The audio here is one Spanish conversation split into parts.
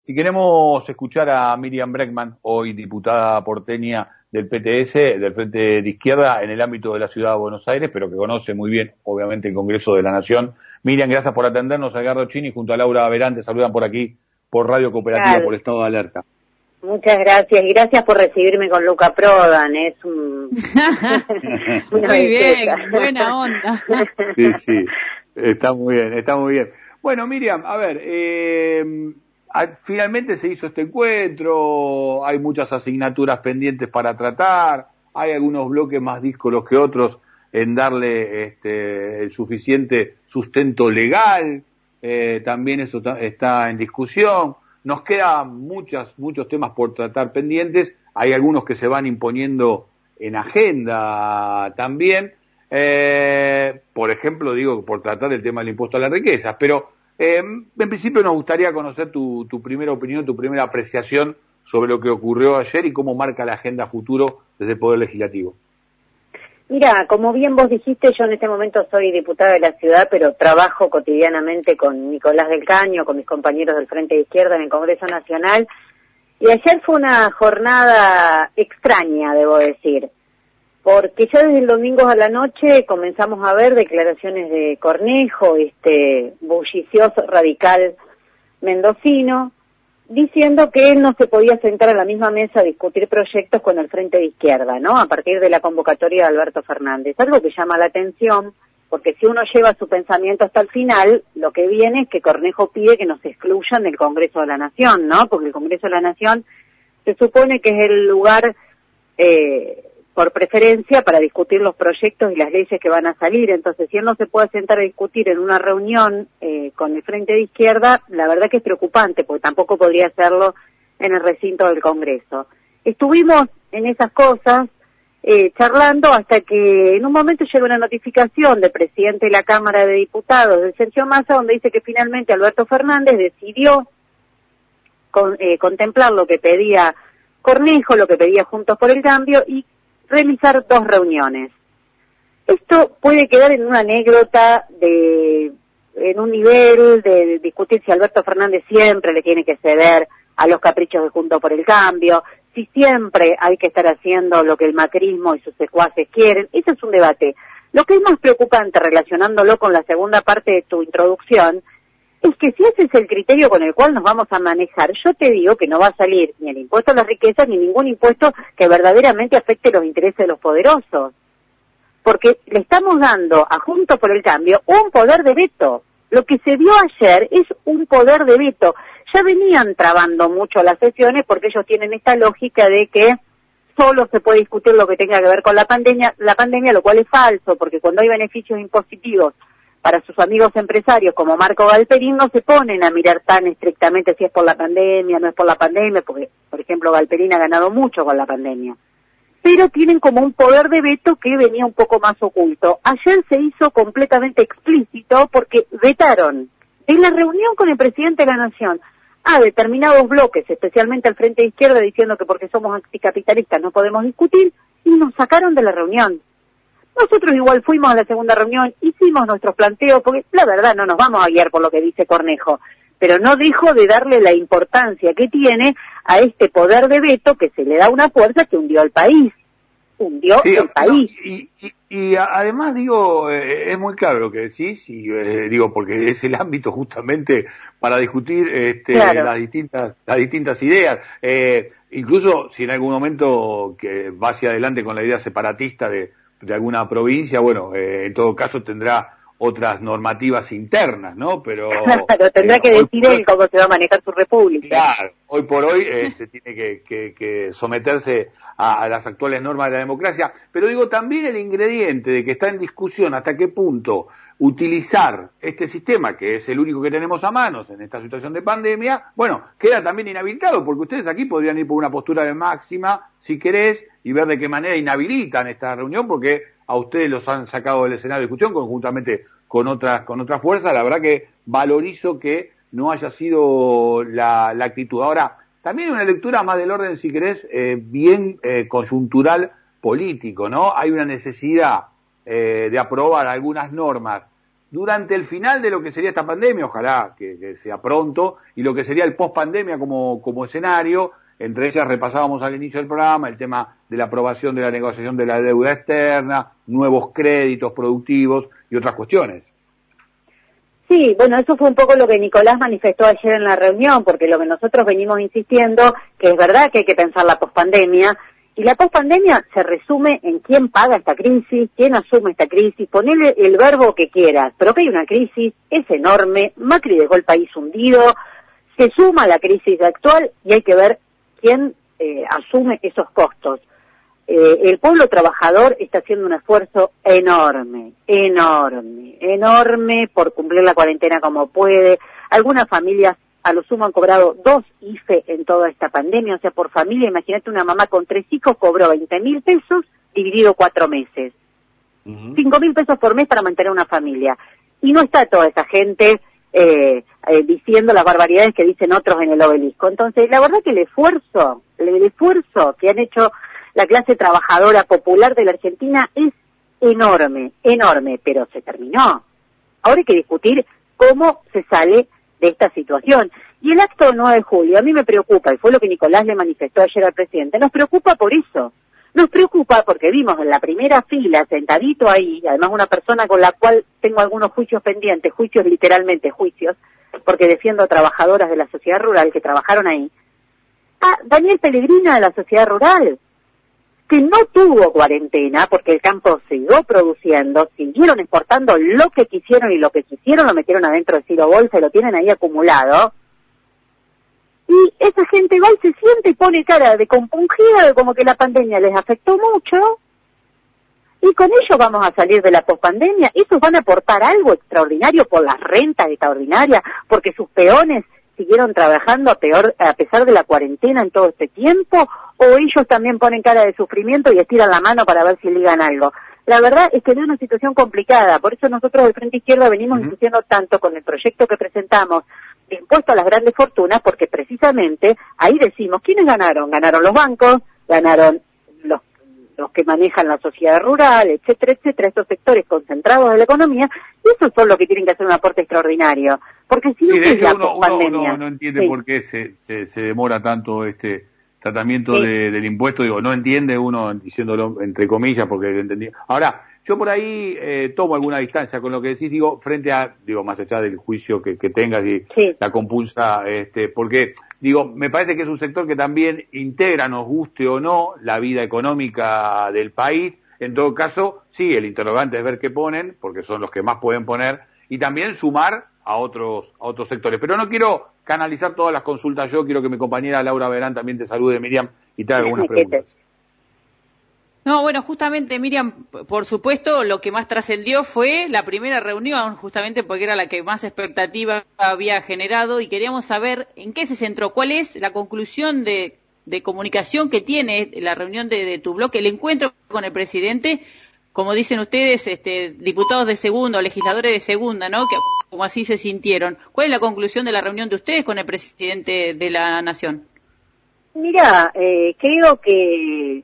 Y queremos escuchar a Miriam Bregman, hoy diputada porteña del PTS, del Frente de Izquierda, en el ámbito de la Ciudad de Buenos Aires, pero que conoce muy bien, obviamente, el Congreso de la Nación. Miriam, gracias por atendernos. Edgardo Chini junto a Laura Verán te saludan por aquí, por Radio Cooperativa, Claro. por Estado de Alerta. Muchas gracias, y gracias por recibirme con Luca Prodan, es un... Muy bien, buena onda. Sí, está muy bien, está muy bien. Bueno, Miriam, a ver, finalmente se hizo este encuentro, hay muchas asignaturas pendientes para tratar, hay algunos bloques más díscolos que otros en darle el suficiente sustento legal, también eso está en discusión. Nos quedan muchos temas por tratar pendientes, hay algunos que se van imponiendo en agenda también, por ejemplo, digo, por tratar el tema del impuesto a las riquezas, pero en principio nos gustaría conocer tu primera opinión, tu primera apreciación sobre lo que ocurrió ayer y cómo marca la agenda futuro desde el Poder Legislativo. Mira, como bien vos dijiste, yo en este momento soy diputada de la ciudad, pero trabajo cotidianamente con Nicolás del Caño, con mis compañeros del Frente de Izquierda en el Congreso Nacional, y ayer fue una jornada extraña, debo decir, porque ya desde el domingo a la noche comenzamos a ver declaraciones de Cornejo, bullicioso radical mendocino, diciendo que él no se podía sentar a la misma mesa a discutir proyectos con el Frente de Izquierda, ¿no? A partir de la convocatoria de Alberto Fernández. Algo que llama la atención, porque si uno lleva su pensamiento hasta el final, lo que viene es que Cornejo pide que nos excluyan del Congreso de la Nación, ¿no? Porque el Congreso de la Nación se supone que es el lugar por preferencia para discutir los proyectos y las leyes que van a salir. Entonces, si él no se puede sentar a discutir en una reunión con el Frente de Izquierda, la verdad que es preocupante, porque tampoco podría hacerlo en el recinto del Congreso. Estuvimos en esas cosas charlando hasta que en un momento llega una notificación del presidente de la Cámara de Diputados, de Sergio Massa, donde dice que finalmente Alberto Fernández decidió contemplar lo que pedía Cornejo, lo que pedía Juntos por el Cambio, y realizar 2 reuniones. Esto puede quedar en una anécdota en un nivel de discutir si Alberto Fernández siempre le tiene que ceder a los caprichos de Juntos por el Cambio, si siempre hay que estar haciendo lo que el macrismo y sus secuaces quieren. Ese es un debate. Lo que es más preocupante, relacionándolo con la segunda parte de tu introducción, es que si ese es el criterio con el cual nos vamos a manejar, yo te digo que no va a salir ni el impuesto a las riquezas ni ningún impuesto que verdaderamente afecte los intereses de los poderosos. Porque le estamos dando a Juntos por el Cambio un poder de veto. Lo que se vio ayer es un poder de veto. Ya venían trabando mucho las sesiones porque ellos tienen esta lógica de que solo se puede discutir lo que tenga que ver con la pandemia, lo cual es falso, porque cuando hay beneficios impositivos para sus amigos empresarios como Marco Galperín, no se ponen a mirar tan estrictamente si es por la pandemia, no es por la pandemia, porque, por ejemplo, Galperín ha ganado mucho con la pandemia. Pero tienen como un poder de veto que venía un poco más oculto. Ayer se hizo completamente explícito porque vetaron en la reunión con el presidente de la Nación a determinados bloques, especialmente al Frente de Izquierda, diciendo que porque somos anticapitalistas no podemos discutir, y nos sacaron de la reunión. Nosotros igual fuimos a la segunda reunión, hicimos nuestros planteos, porque la verdad no nos vamos a guiar por lo que dice Cornejo, pero no dejo de darle la importancia que tiene a este poder de veto que se le da una fuerza que hundió al país. Hundió el país. Y además, digo, es muy claro lo que decís, y digo, porque es el ámbito justamente para discutir claro, las distintas ideas. Incluso si en algún momento que va hacia adelante con la idea separatista de alguna provincia, bueno, en todo caso tendrá otras normativas internas, ¿no? Pero claro, tendrá que decir él cómo se va a manejar su república. Claro, hoy por hoy tiene que someterse a las actuales normas de la democracia, pero digo también el ingrediente de que está en discusión hasta qué punto utilizar este sistema, que es el único que tenemos a manos en esta situación de pandemia, bueno, queda también inhabilitado, porque ustedes aquí podrían ir por una postura de máxima, si querés, y ver de qué manera inhabilitan esta reunión, porque a ustedes los han sacado del escenario de discusión conjuntamente con otras fuerzas. La verdad que valorizo que no haya sido la actitud. Ahora, también una lectura más del orden, si querés, bien coyuntural político, ¿no? Hay una necesidad de aprobar algunas normas durante el final de lo que sería esta pandemia, ojalá que sea pronto, y lo que sería el post-pandemia como escenario. Entre ellas repasábamos al inicio del programa el tema de la aprobación de la negociación de la deuda externa, nuevos créditos productivos y otras cuestiones. Sí, bueno, eso fue un poco lo que Nicolás manifestó ayer en la reunión, porque lo que nosotros venimos insistiendo, que es verdad que hay que pensar la pospandemia, y la pospandemia se resume en quién paga esta crisis, quién asume esta crisis, ponele el verbo que quieras, pero que hay una crisis, es enorme, Macri dejó el país hundido, se suma a la crisis actual y hay que ver quién asume esos costos. El pueblo trabajador está haciendo un esfuerzo enorme por cumplir la cuarentena como puede. Algunas familias a lo sumo han cobrado 2 IFE en toda esta pandemia, o sea, por familia, imagínate una mamá con 3 hijos cobró 20.000 pesos dividido 4 meses. 5.000 pesos por mes para mantener una familia. Y no está toda esa gente diciendo las barbaridades que dicen otros en el obelisco. Entonces, la verdad que el esfuerzo que han hecho la clase trabajadora popular de la Argentina es enorme, pero se terminó. Ahora hay que discutir cómo se sale de esta situación. Y el acto del 9 de julio a mí me preocupa, y fue lo que Nicolás le manifestó ayer al presidente, nos preocupa por eso. Nos preocupa porque vimos en la primera fila, sentadito ahí, además una persona con la cual tengo algunos juicios pendientes, juicios literalmente juicios, porque defiendo a trabajadoras de la sociedad rural que trabajaron ahí, a Daniel Pellegrino de la sociedad rural, que no tuvo cuarentena porque el campo siguió produciendo, siguieron exportando lo que quisieron y lo que quisieron lo metieron adentro de Ciro Bolsa y lo tienen ahí acumulado. Y esa gente va y se siente y pone cara de compungida, como que la pandemia les afectó mucho, y con ello vamos a salir de la pospandemia. ¿Esos van a aportar algo extraordinario por las rentas extraordinarias, porque sus peones siguieron trabajando a pesar de la cuarentena en todo este tiempo, o ellos también ponen cara de sufrimiento y estiran la mano para ver si ligan algo? La verdad es que es una situación complicada, por eso nosotros del Frente Izquierda venimos insistiendo tanto con el proyecto que presentamos de impuesto a las grandes fortunas, porque precisamente ahí decimos, ¿quiénes ganaron? Ganaron los bancos, ganaron los que manejan la sociedad rural, etcétera, estos sectores concentrados de la economía, y esos son los que tienen que hacer un aporte extraordinario, porque si no es la pandemia. Uno no entiende por qué se demora tanto este tratamiento del impuesto, no entiende uno, diciéndolo entre comillas, porque entendí. Ahora, yo por ahí tomo alguna distancia con lo que decís, frente a, más allá del juicio que tengas y la compulsa, porque, me parece que es un sector que también integra, nos guste o no, la vida económica del país. En todo caso, sí, el interrogante es ver qué ponen, porque son los que más pueden poner, y también sumar a otros sectores. Pero no quiero canalizar todas las consultas yo, quiero que mi compañera Laura Verán también te salude, Miriam, y te haga algunas preguntas. No, bueno, justamente, Miriam, por supuesto, lo que más trascendió fue la primera reunión, justamente porque era la que más expectativa había generado, y queríamos saber en qué se centró, cuál es la conclusión de comunicación que tiene la reunión de tu bloque, el encuentro con el presidente, como dicen ustedes, diputados de segunda o legisladores de segunda, ¿no?, que como así se sintieron. ¿Cuál es la conclusión de la reunión de ustedes con el presidente de la Nación? Mira, creo que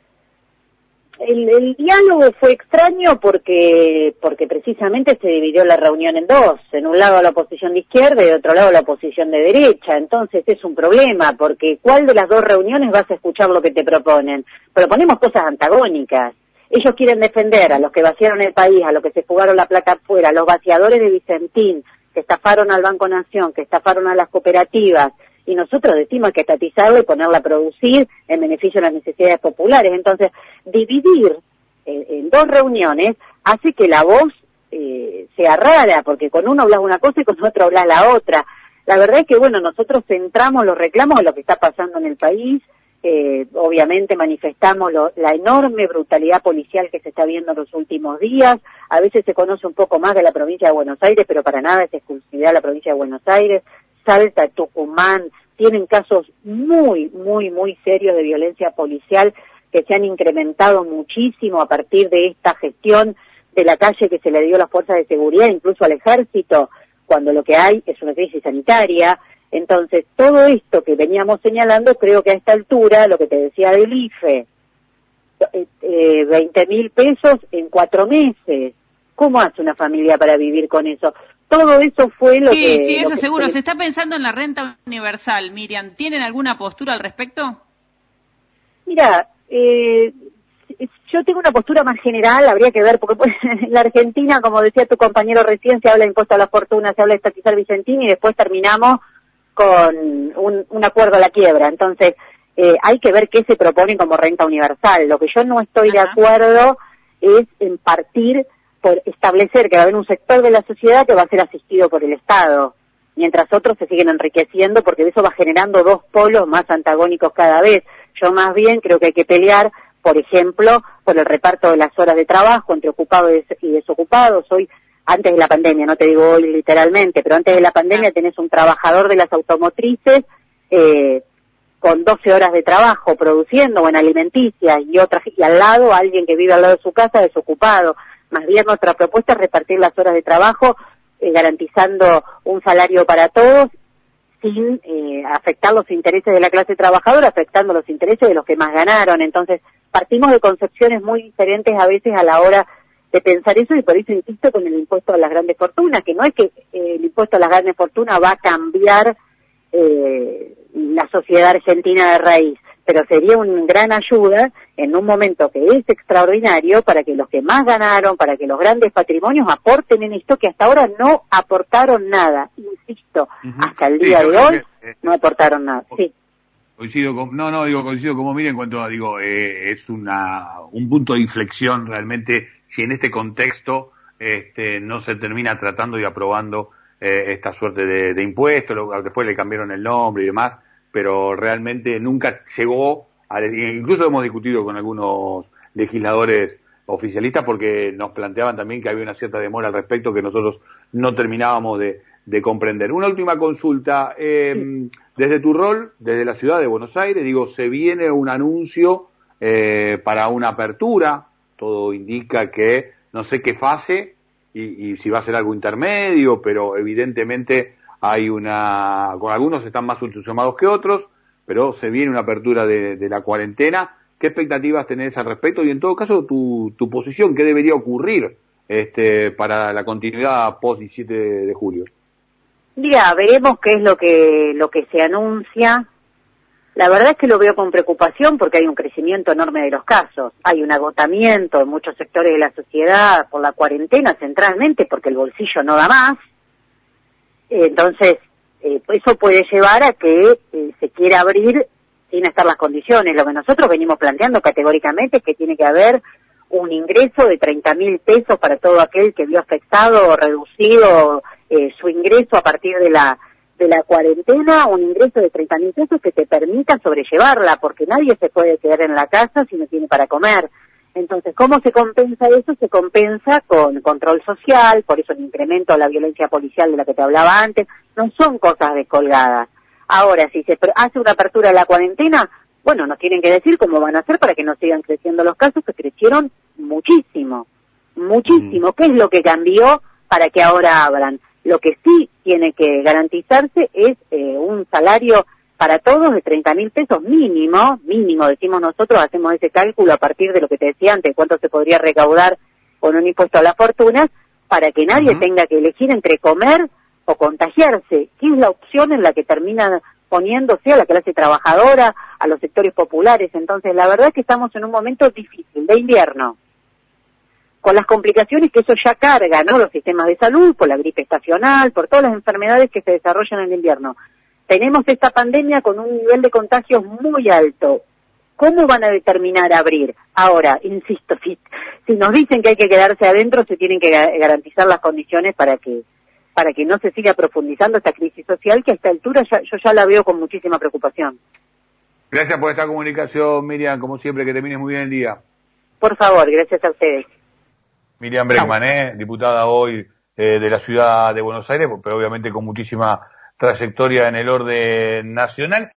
el diálogo fue extraño porque precisamente se dividió la reunión en dos, en un lado la oposición de izquierda y de otro lado la oposición de derecha. Entonces es un problema, porque ¿cuál de las dos reuniones vas a escuchar lo que te proponen? Proponemos cosas antagónicas. Ellos quieren defender a los que vaciaron el país, a los que se fugaron la plata afuera, a los vaciadores de Vicentín, que estafaron al Banco Nación, que estafaron a las cooperativas, y nosotros decimos que estatizarlo y ponerla a producir en beneficio de las necesidades populares. Entonces, dividir en dos reuniones hace que la voz sea rara, porque con uno hablas una cosa y con otro hablas la otra. La verdad es que, nosotros centramos los reclamos en lo que está pasando en el país. Obviamente manifestamos la enorme brutalidad policial que se está viendo en los últimos días. A veces se conoce un poco más de la provincia de Buenos Aires, pero para nada es exclusividad de la provincia de Buenos Aires. Salta, Tucumán, tienen casos muy, muy, muy serios de violencia policial que se han incrementado muchísimo a partir de esta gestión de la calle que se le dio a las fuerzas de seguridad, incluso al ejército, cuando lo que hay es una crisis sanitaria. Entonces, todo esto que veníamos señalando, creo que a esta altura, lo que te decía del IFE, 20.000 pesos en 4 meses, ¿Cómo hace una familia para vivir con eso? Todo eso fue lo que... Sí, eso que seguro. Se está pensando en la renta universal, Miriam. ¿Tienen alguna postura al respecto? Mira, yo tengo una postura más general, habría que ver, porque pues, en la Argentina, como decía tu compañero recién, se habla de impuesto a la fortuna, se habla de estatizar Vicentín y después terminamos con un acuerdo a la quiebra. Entonces, hay que ver qué se propone como renta universal. Lo que yo no estoy de acuerdo es en partir por establecer que va a haber un sector de la sociedad que va a ser asistido por el Estado, mientras otros se siguen enriqueciendo, porque eso va generando dos polos más antagónicos cada vez. Yo más bien creo que hay que pelear, por ejemplo, por el reparto de las horas de trabajo entre ocupados y desocupados. Hoy, antes de la pandemia, no te digo hoy literalmente, pero antes de la pandemia tenés un trabajador de las automotrices con 12 horas de trabajo produciendo o en alimenticias y al lado alguien que vive al lado de su casa desocupado. Más bien nuestra propuesta es repartir las horas de trabajo garantizando un salario para todos sin afectar los intereses de la clase trabajadora, afectando los intereses de los que más ganaron. Entonces, partimos de concepciones muy diferentes a veces a la hora de pensar eso, y por eso insisto con el impuesto a las grandes fortunas, que no es que el impuesto a las grandes fortunas va a cambiar la sociedad argentina de raíz, pero sería una gran ayuda en un momento que es extraordinario para que los que más ganaron, para que los grandes patrimonios aporten en esto que hasta ahora no aportaron nada, insisto, hasta el día de hoy no aportaron nada. Sí. Coincido como Miriam en cuanto a, es un punto de inflexión realmente si en este contexto no se termina tratando y aprobando esta suerte de impuestos, después le cambiaron el nombre y demás, pero realmente nunca llegó, incluso hemos discutido con algunos legisladores oficialistas porque nos planteaban también que había una cierta demora al respecto que nosotros no terminábamos de comprender. Una última consulta, desde tu rol, desde la ciudad de Buenos Aires, se viene un anuncio para una apertura, todo indica que no sé qué fase y si va a ser algo intermedio, pero evidentemente con algunos están más entusiasmados que otros, pero se viene una apertura de la cuarentena. ¿Qué expectativas tenés al respecto? Y en todo caso, tu posición, ¿qué debería ocurrir para la continuidad post 17 de julio? Mira, veremos qué es lo que se anuncia. La verdad es que lo veo con preocupación porque hay un crecimiento enorme de los casos. Hay un agotamiento en muchos sectores de la sociedad por la cuarentena, centralmente porque el bolsillo no da más. Entonces, eso puede llevar a que se quiera abrir sin estar las condiciones. Lo que nosotros venimos planteando categóricamente es que tiene que haber un ingreso de 30.000 pesos para todo aquel que vio afectado o reducido su ingreso a partir de la cuarentena, un ingreso de 30.000 pesos que te permita sobrellevarla, porque nadie se puede quedar en la casa si no tiene para comer. Entonces, ¿cómo se compensa eso? Se compensa con control social, por eso el incremento de la violencia policial de la que te hablaba antes, no son cosas descolgadas. Ahora, si se hace una apertura de la cuarentena, bueno, nos tienen que decir cómo van a hacer para que no sigan creciendo los casos, que crecieron muchísimo, muchísimo. ¿Qué es lo que cambió para que ahora abran? Lo que sí tiene que garantizarse es un salario para todos de 30.000 pesos mínimo, decimos nosotros, hacemos ese cálculo a partir de lo que te decía antes, cuánto se podría recaudar con un impuesto a las fortunas, para que nadie tenga que elegir entre comer o contagiarse, que es la opción en la que termina poniéndose a la clase trabajadora, a los sectores populares. Entonces, la verdad es que estamos en un momento difícil, de invierno, con las complicaciones que eso ya carga, ¿no? Los sistemas de salud, por la gripe estacional, por todas las enfermedades que se desarrollan en el invierno. Tenemos esta pandemia con un nivel de contagios muy alto. ¿Cómo van a determinar abrir? Ahora, insisto, si nos dicen que hay que quedarse adentro, se tienen que garantizar las condiciones para que no se siga profundizando esta crisis social, que a esta altura yo ya la veo con muchísima preocupación. Gracias por esta comunicación, Miriam, como siempre, que termines muy bien el día. Por favor, gracias a ustedes. Miriam Bregman, diputada hoy de la ciudad de Buenos Aires, pero obviamente con muchísima trayectoria en el orden nacional.